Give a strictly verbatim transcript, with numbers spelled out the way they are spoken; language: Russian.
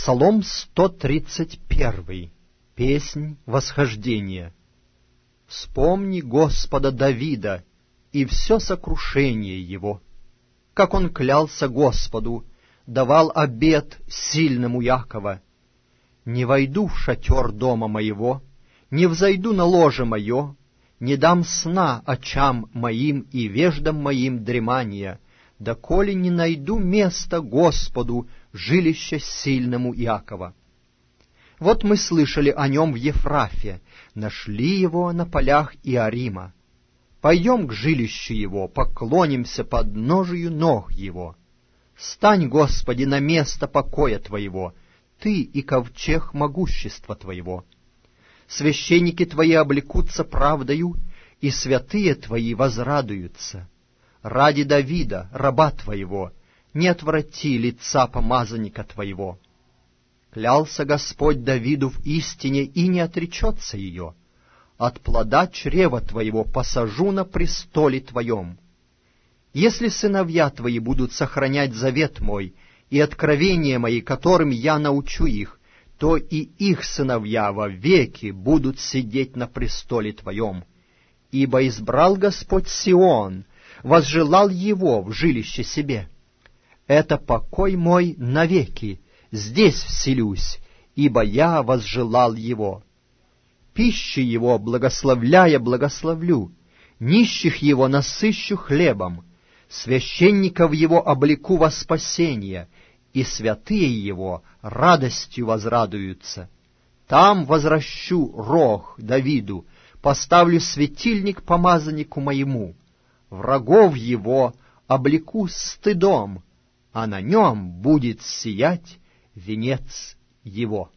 Псалом сто тридцать один. Песнь восхождения. Вспомни Господа Давида и все сокрушение его, как он клялся Господу, давал обет сильному Якова: «Не войду в шатер дома моего, не взойду на ложе мое, не дам сна очам моим и веждам моим дремания, доколе не найду места Господу, жилище сильному Иакова». Вот мы слышали о нем в Ефрафе, нашли его на полях Иорима. Пойдем к жилищу его, поклонимся подножию ног его. Стань, Господи, на место покоя Твоего, Ты и ковчег могущества Твоего. Священники Твои облекутся правдою, и святые Твои возрадуются. Ради Давида, раба Твоего, не отврати лица помазанника Твоего. Клялся Господь Давиду в истине и не отречется ее. От плода чрева Твоего посажу на престоле Твоем. Если сыновья Твои будут сохранять завет Мой и откровения Мои, которым я научу их, то и их сыновья вовеки будут сидеть на престоле Твоем. Ибо избрал Господь Сион, возжелал его в жилище себе. Это покой мой навеки, здесь вселюсь, ибо я возжелал его. Пищи его, благословляя, благословлю, нищих его насыщу хлебом, священников его облеку во спасение, и святые его радостью возрадуются. Там возвращу рог Давиду, поставлю светильник помазаннику моему, врагов его облеку стыдом, а на нем будет сиять венец его.